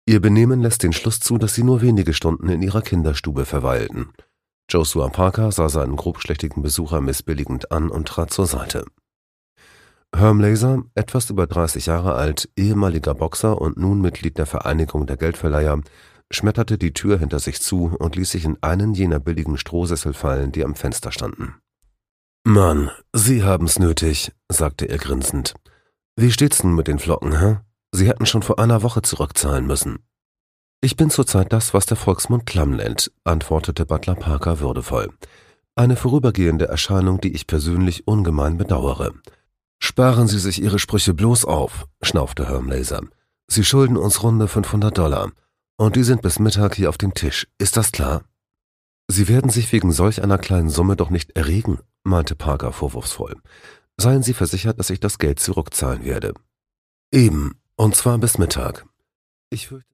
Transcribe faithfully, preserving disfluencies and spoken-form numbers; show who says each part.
Speaker 1: Ihr Benehmen lässt den Schluss zu, dass sie nur wenige Stunden in ihrer Kinderstube verweilten. Joshua Parker sah seinen grobschlächtigen Besucher missbilligend an und trat zur Seite. Herm Laser, etwas über dreißig Jahre alt, ehemaliger Boxer und nun Mitglied der Vereinigung der Geldverleiher, schmetterte die Tür hinter sich zu und ließ sich in einen jener billigen Strohsessel fallen, die am Fenster standen. »Mann, Sie haben's nötig«, sagte er grinsend. »Wie steht's nun mit den Flocken, hä? Sie hätten schon vor einer Woche zurückzahlen müssen.« »Ich bin zurzeit das, was der Volksmund klamm nennt«, antwortete Butler Parker würdevoll. »Eine vorübergehende Erscheinung, die ich persönlich ungemein bedauere.« »Sparen Sie sich Ihre Sprüche bloß auf«, schnaufte Herm Laser. »Sie schulden uns runde fünfhundert Dollar. Und die sind bis Mittag hier auf dem Tisch. Ist das klar?« »Sie werden sich wegen solch einer kleinen Summe doch nicht erregen«, meinte Parker vorwurfsvoll. »Seien Sie versichert, dass ich das Geld zurückzahlen werde.« »Eben, und zwar bis Mittag. Ich fürchte